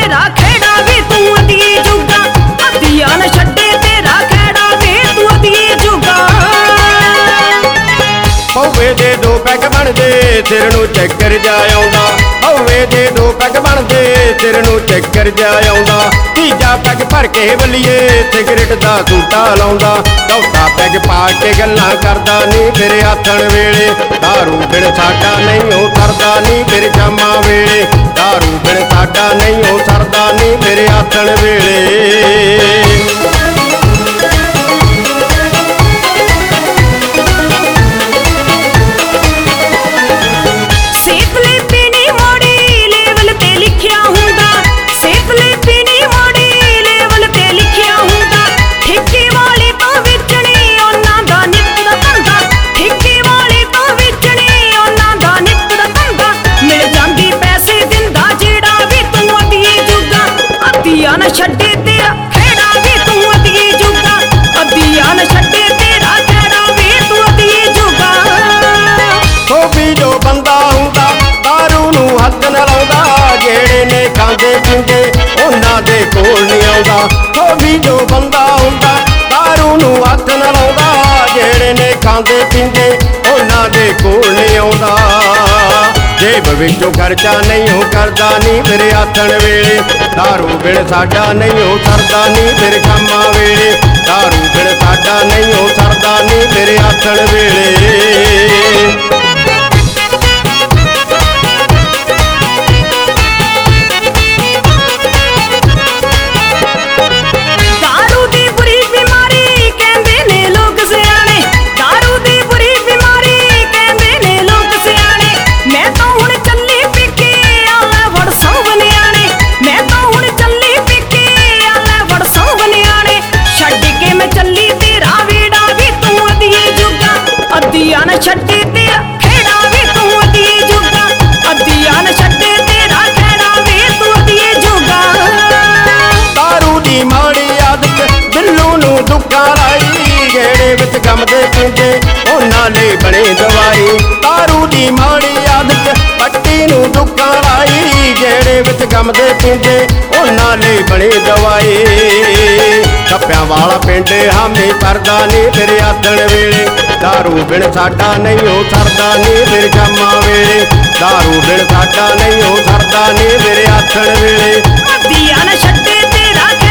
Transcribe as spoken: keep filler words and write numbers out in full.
तेरा खेड़ा वे तू अदिए जुगा, अदिया न छड्डे तेरा खेड़ा वे तू अदिए जुगा। पौवे दे दो पैग बनदे सिर नूं चक्कर जा आउंदा, पौवे दे दो पैग बनदे सिर नूं चक्कर जा आउंदा। तीजा पैग भर के बल्लीए सिगरेट दा सूटा लाउंदा, चौथा पैग पा के गल्लां करदा नी फिर आथण वेले। दारू बिन साडा नहीं हो सरदा नी फिर शामां वेले, दारू बिन साडा नहीं हो सरदा नी फिर आथण वेले। छड्डे तेरा खेड़ा वे तू अदिए जुगा, अदिया न छड्डे तेरा खेड़ा वे तू अदिए जुगा। धोबी जो बंदा हुंदा दारू नूं हत्थ न लाउंदा, जेड़े ने खांदे पींदे उन्हां दे कोल नहीं आउंदा। धोबी जो बंदा हुंदा दारू नूं हत्थ न लाउंदा, जेड़े ने खांदे पींदे उन्हां दे कोल नहीं आउंदा। जेब विचों खर्चा नहीं हो करदा नी फिर आथण वेले, दारू बिन साडा नहीं हो सरदा नी फिर शामां वेले, दारू बिन साडा नहीं हो सरदा नी फिर आथण वेले। अदिया न छड्डे तेरा खेड़ा वे तू अदिए जुगा, अदिया न छड्डे तेरा खेड़ा वे तू अदिए जुगा। दारू दी माड़ी आदत दिलों नूं दुखां लाई, जेड़े विच गमदे पींदे उन्हां लई बणी दवाई। दारू दी माड़ी आदत पट्टी नूं दुखां लाई, जेड़े विच गमदे पींदे उन्हां लई बणी दवाई। छप्पियां वाला पिंड हामी करदा नी फिर आथण वेले, दारू बिन साडा नहीं हो सरदा नी फिर शामां वेले, दारू बिन साडा नहीं हो सरदा नी फिर आथण वेले। अदिया न छड्डे तेरा